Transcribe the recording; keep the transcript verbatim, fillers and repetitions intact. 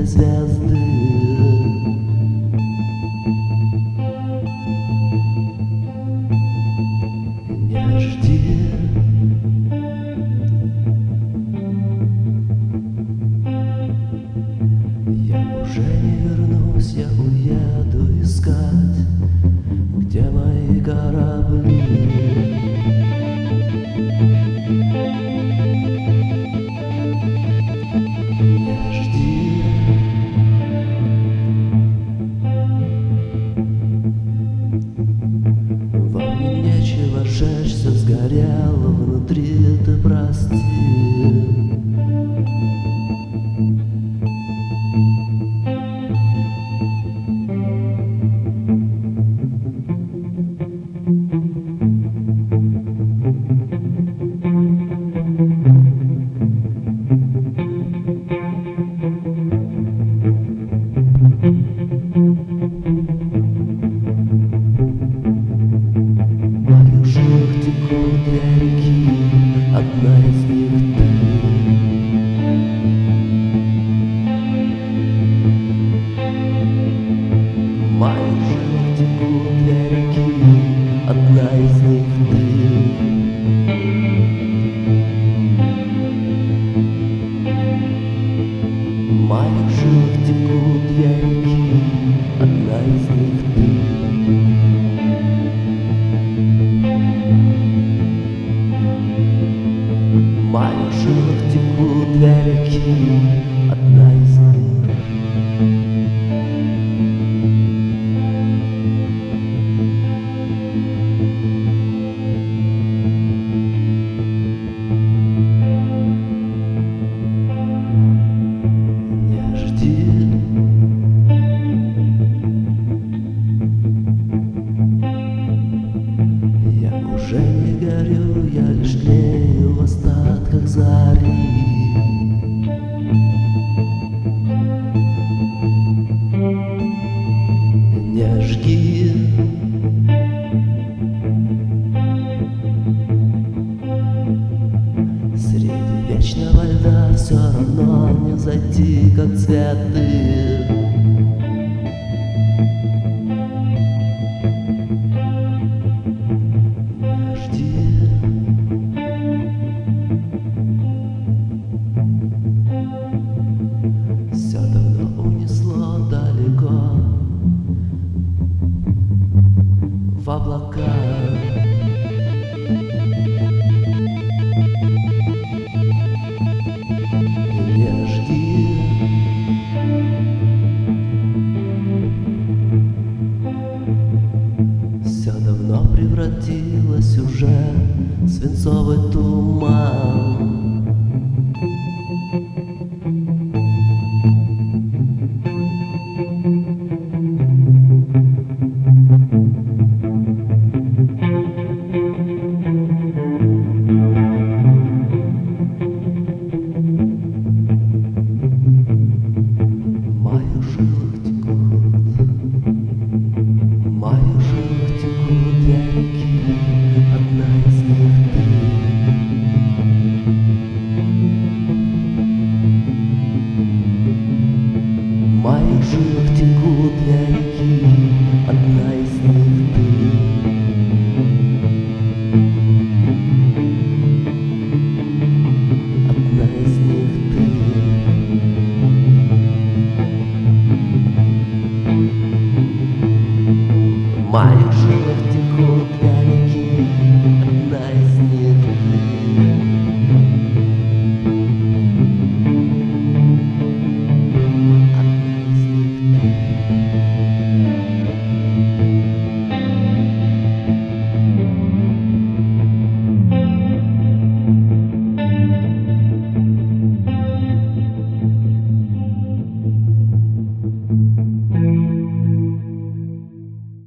звезды. Не жди, я уже не вернусь, я уеду искать, где мои корабли. Не жди, вам нечего жечь, все сгорело внутри, ты прости. Текут две реки, одна из них ты. В моих жилах текут две реки, одна из них ты. В моих жилах текут две реки, одна из них ты. В моих жилах текут две реки, одна из них. Не жди, я уже не горю, я лишь тлею в остатках зари. Не жги, среди вечного льда все равно не зайти, как цветы.